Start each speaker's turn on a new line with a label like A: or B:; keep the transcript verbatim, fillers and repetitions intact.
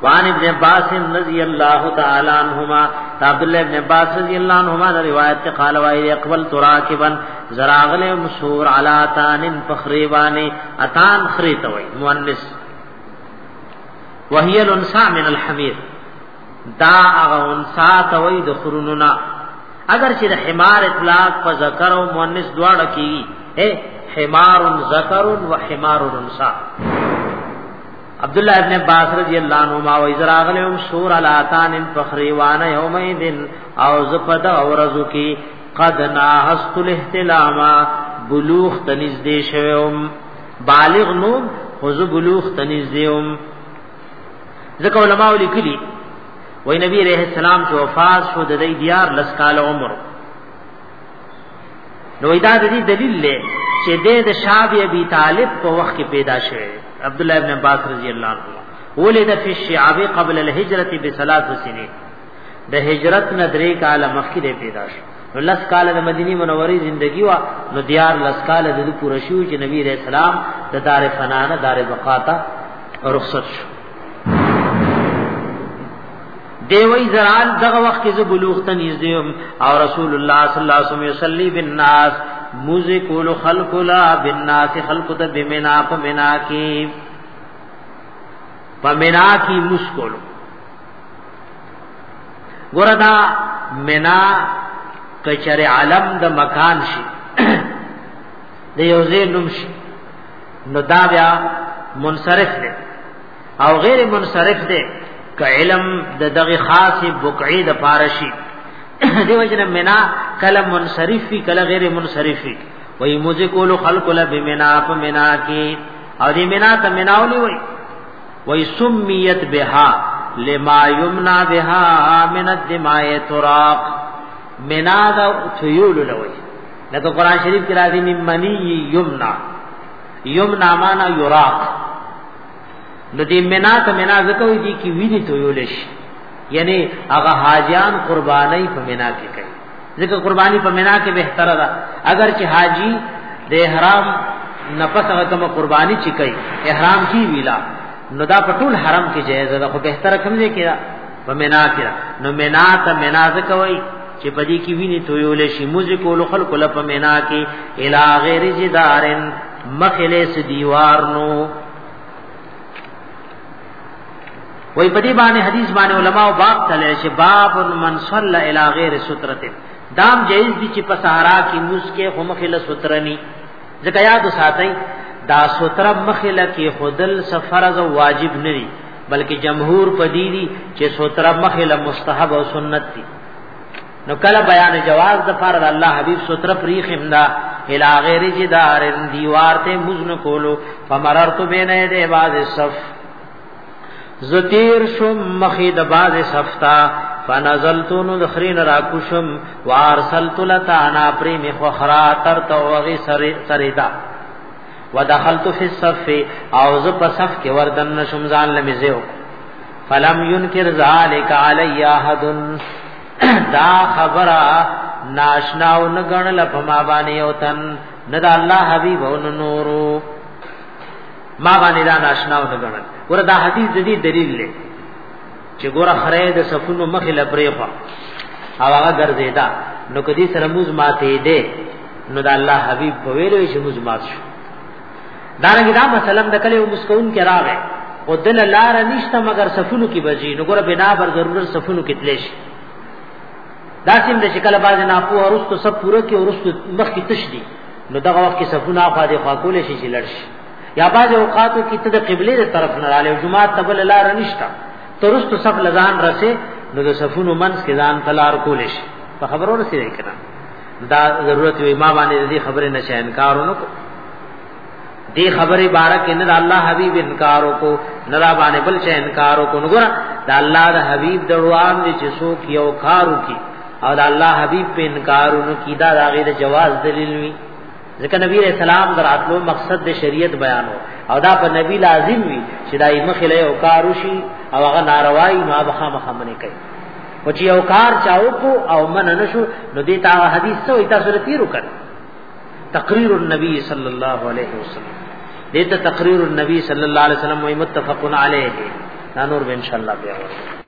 A: وان ابن عباس رضی اللہ تعالی عنہما عبد الله ابن عباس رضی اللہ عنہما نے روایت قال وای اقبل تراکبا زراغل مشهور علی تان فخریوانی اتان خریتوی مؤنث وهي الانثى من الحمير دا اغه انثى توي د خروننا اگر چې د حمار اطلاق په ذکر او مؤنث دواړه کی اے حمار ذکر و حمار انثى عبد الله ابن عباس رضی اللہ عنہما و ازراغلهم شور علاتان فخریوان یومئذ او زپد اورزو کی قد ناهست الاحتلام بلوغ تنزدې شوم بالغ نو خذ بلوغ تنزدېم ذکر علماء لیکلی وای نبی علیہ السلام چې وفات شو د دې دیار لس کال عمر نو دا د دې دلیل له چې د شعب ابي طالب په وخت کې پیدا شوه عبد الله ابن عباس رضی اللہ عنہ ولد فی الشعب قبل الهجرة بثلاث سنین د هجرت نه درې کال مخکې پیدا شو نو لس کال د مدینه منورې زندگی وا نو دیار لس کال د پوره شو چې نبی علیہ السلام د دار فنا نه دار بقا ته رخصت شو دیوی زرال دغه وخت کې بلوغ ته نږدې او رسول الله صلی الله علیه وسلم یصلی بالناس موزه کول خلق لا بالناس خلق ته بمنا پمنا کی پمنا کی مسکول ګوردا منا کچره علم د مکان شي د یوزې نوم شي نو دا بیا منصرف دی او غیر منصرف دی ک علم د دغه خاص بقعی د پارشی دیو جن منا کله منصرف فی کله غیر منصرف فی وای مجھے کولو خلق ل بمنا فمنا کی او دی منا ته مناولی وای وای سمیت بها لما یمنا بها من الدماء تراق منا دا تیول لوی لکه قران شریف کې راځي من منی یمنا یمنا معنا یراق نو دی منا ته منا زکوې دی کی ویني تیولش یعنی هغه حاجیان قربانی په منا کې کوي ځکه قربانی په منا کې بهتره ده اگر چې حاجی د احرام نفس هغه کوم قربانی چې کوي احرام کی ویلا نو دا په ټول حرم کې جایز ده خو بهتره کوم ځای کې په منا کې نو منا ته منا زکوي چې پدې کې ویني تویول شي موزه کول خلق له په منا کې الی غیر جدارن مخلص دیوار نو وای پدی باندې حدیث باندې علماء باب تلل شي باب من صلى الى غیر سترته دام جایز دي چې په صحرا کې مسکه خو مخله سترنی ځکه یاد ساتئ دا ستر مخله کې خودل سفرض او واجب نه دي بلکې جمهور پدی دي چې ستر مخله مستحب او سنت دي نو کله بیان جواز د فرض الله حبیب ستر پری خمدا الى غیر جدار دیوار ته مزن کولو فمررت بین یده باز صف زتیر شم مخید باز صفتا فنزلتو ندخرین راکوشم وارسلت لتانا پریم خخرا ترتو وغی سریدا ودخلت فی الصف اوز پا صف کے وردن نشم زان لمزیو فلم ينکر ذالک علی احد دا خبرا ناشناو نگن لپما بانیو تن ندا اللہ حبیب و نورو ما باندې دا ناشناو نگن ګور دا حدیث دې دلیل لې چې ګور خره د صفونو مخې لپریخه او هغه ګرځیدا نو کدي سره موز ماته دې نو دا الله حبیب په ویلو چې موز مات شو دا رنګ دا مثلا د کله مسکون کې راغې او دل لار نشته مگر صفونو کې بجې نو ګور بنا بر ضرورت صفونو کې تلش دا سیم د شکل باز نه پو ورستو سب پوره کې ورستو مخ کې تشدي نو دغه وخت کې صفونه افاده خاکول شي چې لړش یا باز اوقاتو کې ته د قبله تر طرف نه رااله جمعه تبل لار نشتا ترست صف لزان رسه نو د صفونو منس کې ځان تلار کولش په خبرو رسیدای کړه دا ضرورت وي ما باندې دې خبره نشه انکارونو کو دې خبره بارک نه الله حبيب انکارو کو نه را باندې بل څه انکارو کو نګور دا الله د حبيب دروان دي چې سو کیو کارو کی او دا الله حبيب په انکارونو کی دا داغه د جواز دلیل وي ځکه نبی رسول الله دراتلو مقصد د شریعت بیانو او دا په نبی لازم وي چې دای مخله او کاروشي او هغه ناروایی نو هغه خامخمنه کوي او چې یو کار چاو کو او من نشو نو دې تا حدیث سو ایت سره تیرو کړ تقریر النبی صلی الله علیه وسلم دې ته تقریر النبی صلی الله علیه وسلم وي متفقن علیه دا نور به ان شاء الله بیا وایو.